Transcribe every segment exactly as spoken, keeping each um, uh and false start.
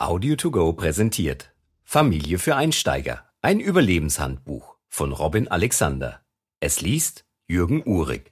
Audio to go präsentiert Familie für Einsteiger, ein Überlebenshandbuch von Robin Alexander. Es liest Jürgen Uhrig.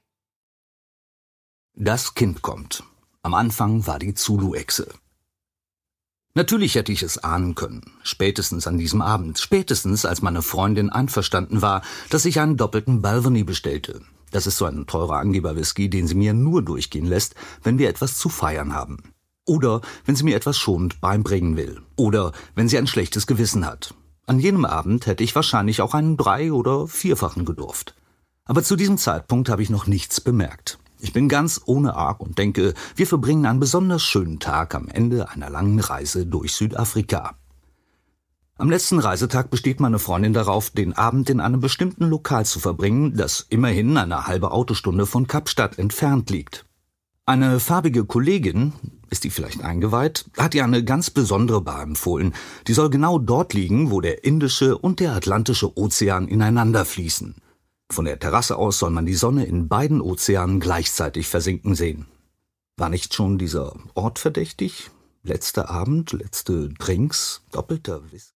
Das Kind kommt. Am Anfang war die Zulu-Echse. Natürlich hätte ich es ahnen können, spätestens an diesem Abend, spätestens als meine Freundin einverstanden war, dass ich einen doppelten Balvenie bestellte. Das ist so ein teurer Angeber-Whisky, den sie mir nur durchgehen lässt, wenn wir etwas zu feiern haben. Oder wenn sie mir etwas schonend beibringen will. Oder wenn sie ein schlechtes Gewissen hat. An jenem Abend hätte ich wahrscheinlich auch einen drei- oder vierfachen gedurft. Aber zu diesem Zeitpunkt habe ich noch nichts bemerkt. Ich bin ganz ohne Arg und denke, wir verbringen einen besonders schönen Tag am Ende einer langen Reise durch Südafrika. Am letzten Reisetag besteht meine Freundin darauf, den Abend in einem bestimmten Lokal zu verbringen, das immerhin eine halbe Autostunde von Kapstadt entfernt liegt. Eine farbige Kollegin, ist die vielleicht eingeweiht, hat ihr eine ganz besondere Bar empfohlen. Die soll genau dort liegen, wo der Indische und der Atlantische Ozean ineinander fließen. Von der Terrasse aus soll man die Sonne in beiden Ozeanen gleichzeitig versinken sehen. War nicht schon dieser Ort verdächtig? Letzter Abend, letzte Drinks, doppelter Whisky.